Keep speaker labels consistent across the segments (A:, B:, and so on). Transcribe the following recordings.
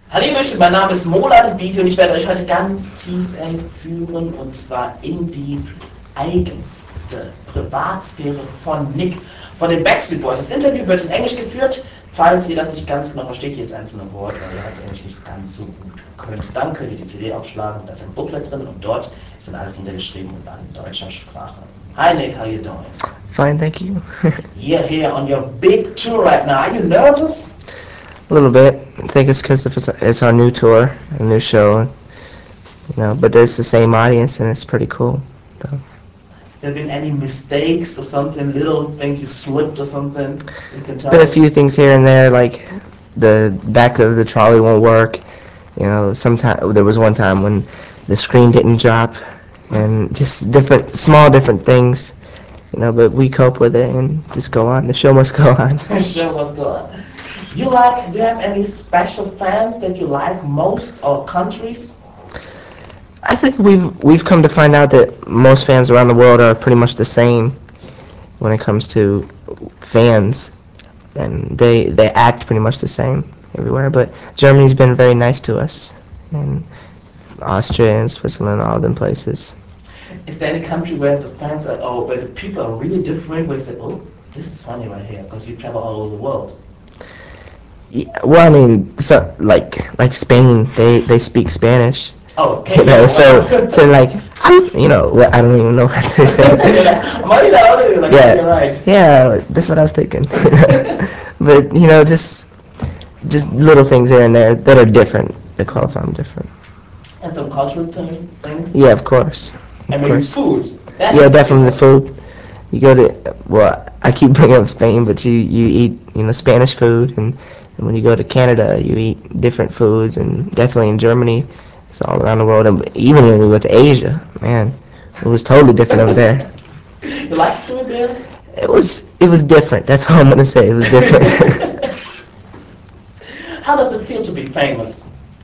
A: Hallöchen, mein Name ist Mola Bisi und ich werde euch heute ganz tief entführen und zwar in die eigenste Privatsphäre von Nick, von den Backstreet Boys. Das Interview wird in Englisch geführt. Falls ihr das nicht ganz genau versteht, hier ist einzelne Wort, weil ihr halt Englisch nicht ganz so gut könnt, dann könnt ihr die CD aufschlagen, da ist ein Booklet drin und dort ist dann alles niedergeschrieben und in deutscher Sprache. Hi Nick, how you doing?
B: Fine, thank you.
A: You're here on your big tour right now. Are you nervous?
B: A little bit. I think it's because it's our new tour, a new show, but there's the same audience and it's pretty cool. Though.
A: There been any mistakes or something, little things you slipped or something? You can
B: Been
A: tell
B: a
A: us.
B: few things here and there, like the back of the trolley won't work. Sometime there was one time when the screen didn't drop, and just different things. But we cope with it and just go on. The show must go on.
A: Sure, what's going on? Do you have any special fans that you like most or countries?
B: I think we've come to find out that most fans around the world are pretty much the same when it comes to fans, and they act pretty much the same everywhere. But Germany's been very nice to us, and Austria and Switzerland, all them places.
A: Is there any country where the fans are, oh, where the people are really different, where you say, oh, this is funny right here, because you travel all over the world?
B: Yeah, well, I mean, so like Spain, they speak Spanish.
A: Oh,
B: You
A: okay,
B: know,
A: yeah,
B: so
A: well.
B: like what I don't even know what to say.
A: You're like, money that other, like, yeah, you're
B: Yeah,
A: right.
B: yeah, that's what I was thinking. But just little things here and there that are different. They qualify them different.
A: And some cultural things.
B: Yeah, of course,
A: And
B: of
A: maybe
B: course.
A: food. That
B: Yeah,
A: is
B: definitely the
A: crazy.
B: food. You go to well, I keep bringing up Spain, but you eat Spanish food, and when you go to Canada, you eat different foods, and definitely in Germany, it's all around the world. And even when we went to Asia, man, it was totally different over there.
A: You like food there?
B: It was different. That's all I'm gonna say. It was different.
A: How does it feel to be famous?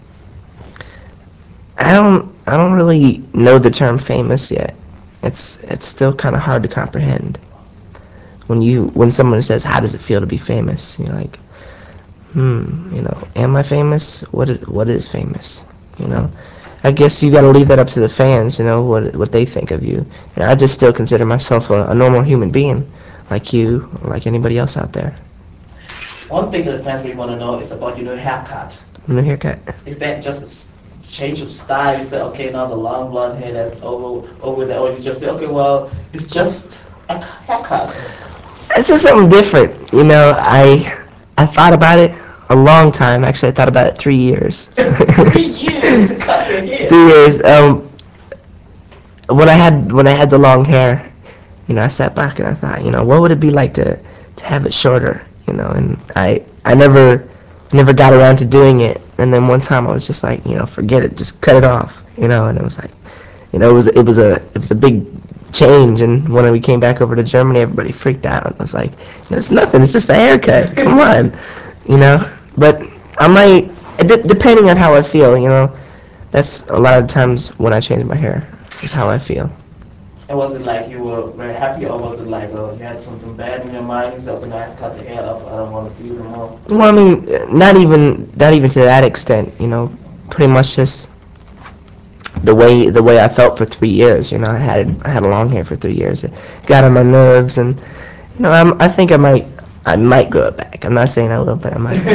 B: I don't really know the term famous yet. It's still kind of hard to comprehend. When someone says how does it feel to be famous, you're like, am I famous? What is famous? You know, I guess you got to leave that up to the fans. What they think of you. And I just still consider myself a normal human being, like you, or like anybody else out there.
A: One thing that the fans really want to know is about your new haircut.
B: New haircut.
A: Is that just change of style? You say, okay, now the long blonde hair that's over there, or you just say, okay, well, it's just a haircut.
B: It's just something different. I thought about it a long time. Actually, I thought about it 3 years.
A: 3 years to cut your hair.
B: 3 years. When I had the long hair, I sat back and I thought, what would it be like to have it shorter, and I never got around to doing it. And then one time I was just like, forget it, just cut it off, and it was like, it was a big change. And when we came back over to Germany, everybody freaked out. I was like, it's nothing, it's just a haircut. Come on, But I might, depending on how I feel, that's a lot of times when I change my hair, is how I feel.
A: And was it like you were very happy, or was it like you had something bad in your mind? You said, okay, now I have to cut the hair off. I don't want to see you anymore.
B: Well, I mean, not even to that extent. Pretty much just the way I felt for 3 years. I had a long hair for 3 years. It got on my nerves, and I think I might grow it back. I'm not saying I will, but I might.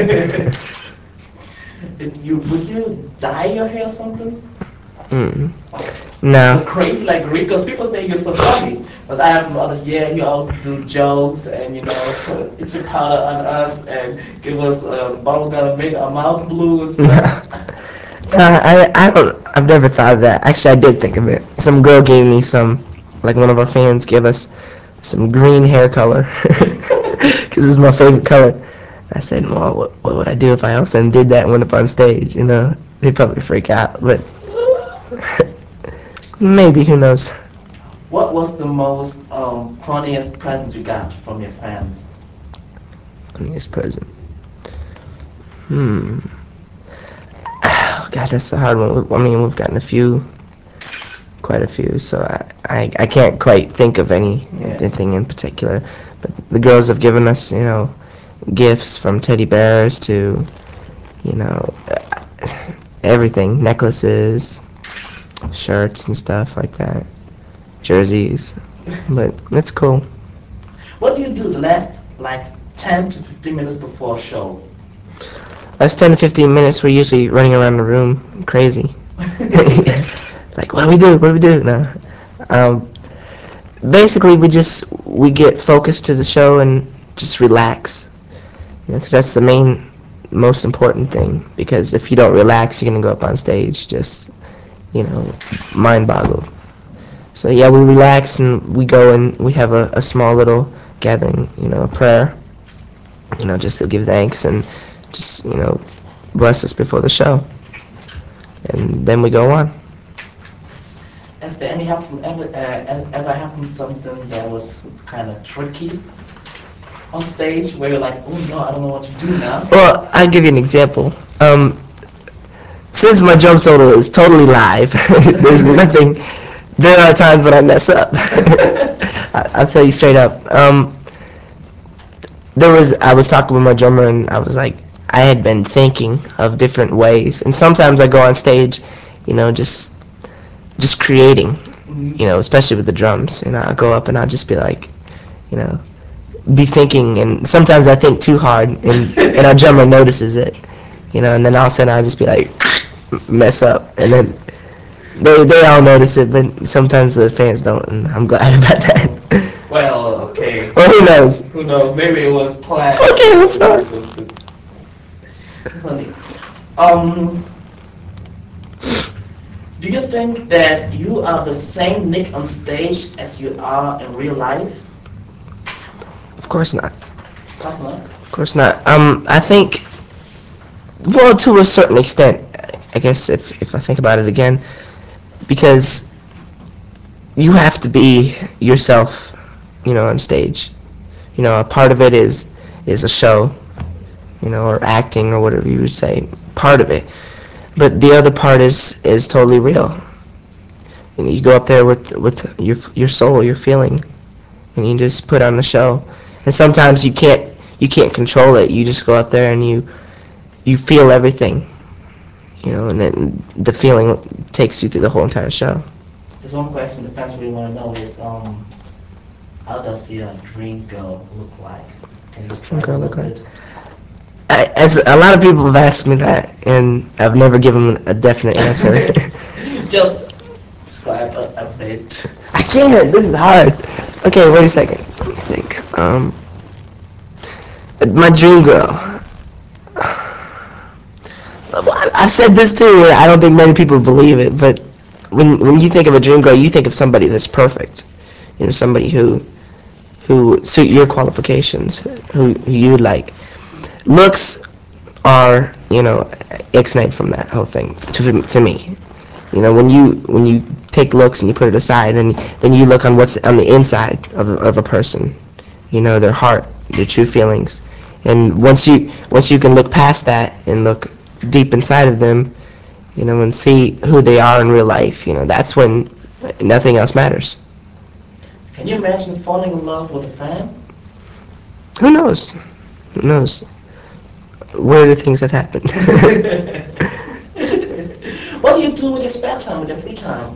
A: Would you dye your hair or something?
B: Mm.
A: Go
B: No.
A: crazy like Rick, because people say you're so funny. But I have others, yeah, he always do jokes and put itchy powder on us and give us bubble gum and make our mouth blue and stuff.
B: No. I don't. I've never thought of that. Actually, I did think of it. Some girl gave me some, like one of our fans gave us some green hair color, because it's my favorite color. I said, well, what would I do if I also did that and went up on stage? They'd probably freak out, but maybe, who knows?
A: What was the most funniest present you got from your fans?
B: Funniest present. Hmm. Oh, God, that's a hard one. I mean, we've gotten quite a few, so I can't quite think of
A: Yeah.
B: anything in particular. But the girls have given us, gifts from teddy bears to, you know, everything, necklaces, shirts and stuff like that, jerseys. But it's cool.
A: What do you do the last like 10 to 15 minutes before a show?
B: Last 10 to 15 minutes, we're usually running around the room crazy. Like, what do we do? What do we do? No. Um, Basically, we get focused to the show and just relax. Because that's the most important thing. Because if you don't relax, you're gonna go up on stage just, mind boggled. So yeah, we relax and we go and we have a small little gathering, a prayer, just to give thanks and just, bless us before the show. And then we go on.
A: Has there ever happened something that was kind of tricky on stage where you're like, oh no, I don't know what to do now?
B: Well, I'll give you an example. Since my drum solo is totally live, there's nothing. There are times when I mess up. I'll tell you straight up. I was talking with my drummer and I was like, I had been thinking of different ways, and sometimes I go on stage, just creating, especially with the drums, and I'll go up and I'll just be like, you know, be thinking, and sometimes I think too hard, and our drummer notices it, and then all of a sudden I'll just be like, mess up, and then they all notice it, but sometimes the fans don't, and I'm glad about that.
A: Well, okay.
B: Well, who knows?
A: Who knows? Maybe it was planned.
B: Okay, I'm sorry.
A: Funny. Um, do you think that you are the same Nick on stage as you are in real life?
B: Of course not.
A: That's not.
B: Of course not. I think, well, to a certain extent, I guess if I think about it again, because you have to be yourself, on stage. A part of it is a show, or acting or whatever you would say. Part of it, but the other part is totally real. You go up there with your soul, your feeling, and you just put on a show. And sometimes you can't control it. You just go up there and you feel everything, and then the feeling takes you through the whole entire show.
A: There's one question the fans really want to know is how does your dream girl look like? Can you describe it a
B: Girl,
A: little
B: look like.
A: bit?
B: As a lot of people have asked me that, and I've never given a definite answer.
A: Just describe a bit.
B: I can't. This is hard. Okay, wait a second. Let me think. My dream girl. Well, I've said this too. I don't think many people believe it, but when you think of a dream girl, you think of somebody that's perfect. Somebody who suit your qualifications, who you would like. Looks are ixnayed from that whole thing to me. When you take looks and you put it aside, and then you look on what's on the inside of a person, their heart, their true feelings, and once you can look past that and look deep inside of them, and see who they are in real life, that's when nothing else matters.
A: Can you imagine falling in love with a fan?
B: Who knows? Who knows? Weirder things have happened.
A: What do you do with your spare time, with your free time?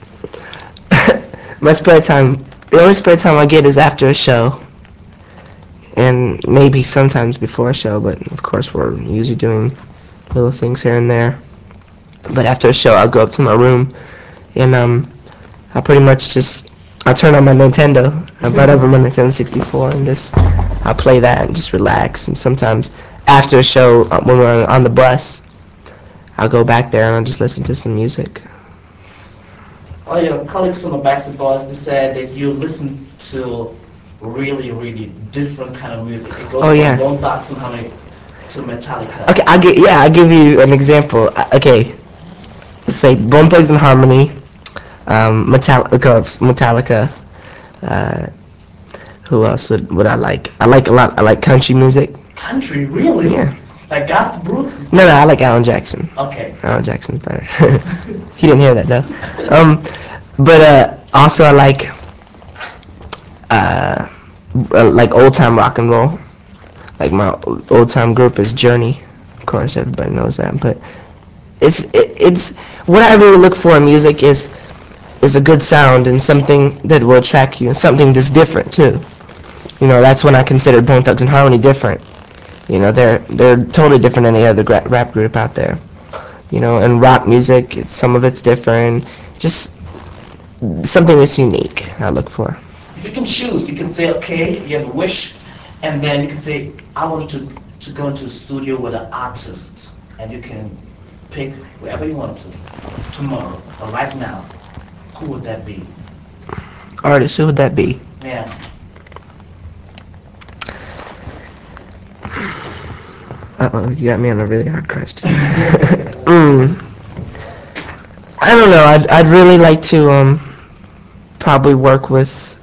B: My spare time, the only spare time I get is after a show, and maybe sometimes before a show, but of course we're usually doing little things here and there. But after a show, I'll go up to my room, and I'll pretty much I'll turn on my Nintendo. I brought over my Nintendo 64, and I'll play that and just relax. And sometimes after a show, when we're on the bus, I'll go back there and I'll just listen to some music.
A: All your colleagues from the Backstreet Boys, they said that you listen to really, really different kind of music. It goes
B: Oh
A: from
B: yeah.
A: Bone Thugs-n-Harmony to Metallica.
B: Okay, I'll give you an example. Okay, let's say Bone Thugs and Harmony, Metallica. Uh, who else would I like? I like a lot. I like country music.
A: Country, really?
B: Yeah.
A: Like Garth Brooks?
B: No, I like Alan Jackson.
A: Okay.
B: Alan Jackson's better. He didn't hear that though. But also I uh, like old time rock and roll. Like my old time group is Journey. Of course, everybody knows that. But it's what I really look for in music is a good sound and something that will attract you, and something that's different too. That's when I consider Bone Thugs and Harmony different. They're totally different than any other rap group out there. And rock music, some of it's different. Just something that's unique. I look for.
A: If you can choose, you can say, okay, you have a wish, and then you can say, I want to go into a studio with an artist, and you can pick whoever you want to, tomorrow, or right now. Who would that be?
B: Artist, who would that be?
A: Yeah.
B: Uh-oh, you got me on a really hard question. I don't know. I'd really like to probably work with.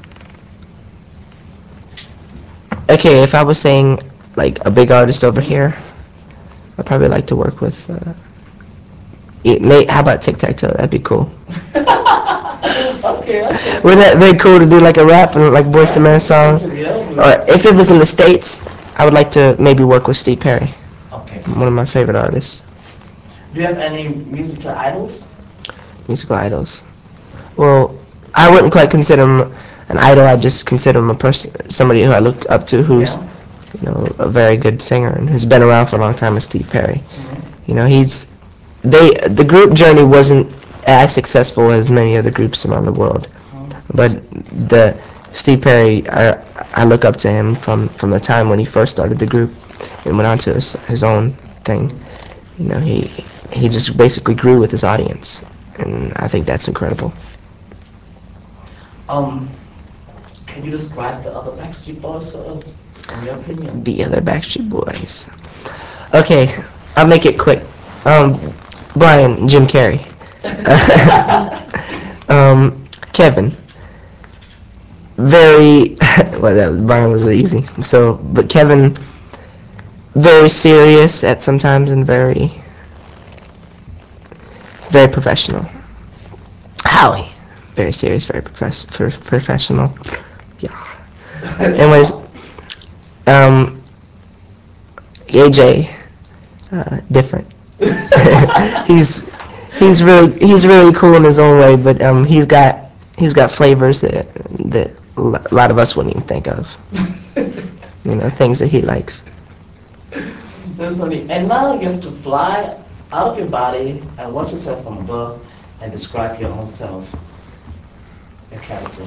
B: Okay, if I was saying like a big artist over here, I'd probably like to work with. How about Tic Tac Toe? That'd be cool.
A: Okay, okay.
B: Wouldn't that be cool to do like a rap and like Boyz II Men song? Or if it was in the States, I would like to maybe work with Steve Perry,
A: Okay.
B: one of my favorite artists.
A: Do you have any musical idols?
B: Musical idols. Well, I wouldn't quite consider him an idol. I just consider him a person, somebody who I look up to, who's
A: Yeah.
B: a very good singer and has been around for a long time. Is Steve Perry.
A: Mm-hmm.
B: He's the group Journey wasn't as successful as many other groups around the world, but the Steve Perry, I look up to him from the time when he first started the group and went on to his own thing. He just basically grew with his audience, and I think that's incredible.
A: Um, can you describe the other Backstreet Boys for us, in your opinion?
B: The other Backstreet Boys. Okay, I'll make it quick. Brian, Jim Carrey. Kevin. Very, well, Brian was easy. So, but Kevin, very serious at sometimes and very professional. Howie, very serious, very professional. Yeah. Anyways, um, AJ, different. he's he's really cool in his own way, but he's got flavors that a lot of us wouldn't even think of. Things that he likes.
A: That's funny. And now you have to fly out of your body and watch yourself from above and describe your own self, your character.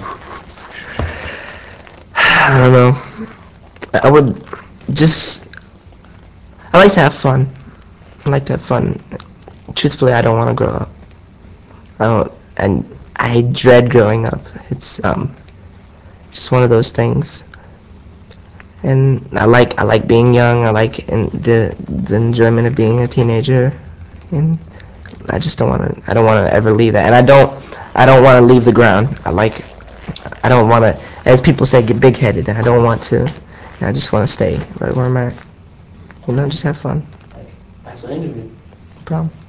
B: I don't know. I would just. I like to have fun. I like to have fun. Truthfully, I don't want to grow up. I don't, and I dread growing up. It's just one of those things. And I like being young. I like the enjoyment of being a teenager, and I just don't want to. I don't want to ever leave that, and I don't want to leave the ground. I don't want to, as people say, get big-headed. I don't want to. I just want to stay right where I'm at.
A: Okay.
B: Just have fun.
A: Okay. Thanks for the interview.
B: No problem.